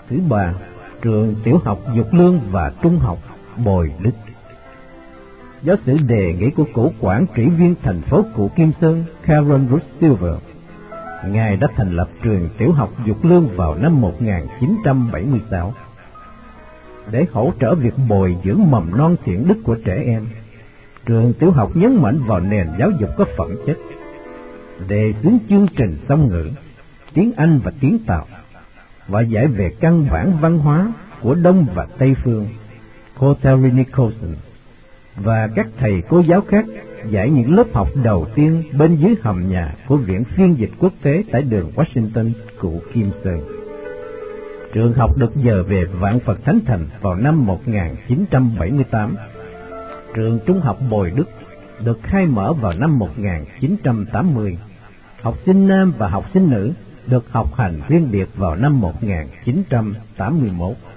Thứ ba, trường tiểu học Dục Lương và trung học Bồi Đức. Giáo sử đề nghị của cựu quản trị viên thành phố cựu Kim Sơn Karen Ruth Silver, Ngài đã thành lập trường tiểu học Dục Lương vào năm 1976 để hỗ trợ việc bồi dưỡng mầm non thiện đức của trẻ em. Trường tiểu học nhấn mạnh vào nền giáo dục có phẩm chất, đề xướng chương trình song ngữ, tiếng Anh và tiếng Tàu, và dạy về căn bản văn hóa của Đông và Tây phương. Cô Terry Nicholson và các thầy cô giáo khác dạy những lớp học đầu tiên bên dưới hầm nhà của Viện Phiên dịch Quốc tế tại đường Washington, cựu Kim Sơn. Trường học được dời về Vạn Phật Thánh Thành vào năm 1978. Trường trung học Bồi Đức được khai mở vào năm 1980. Học sinh nam và học sinh nữ được học hành riêng biệt vào năm 1981.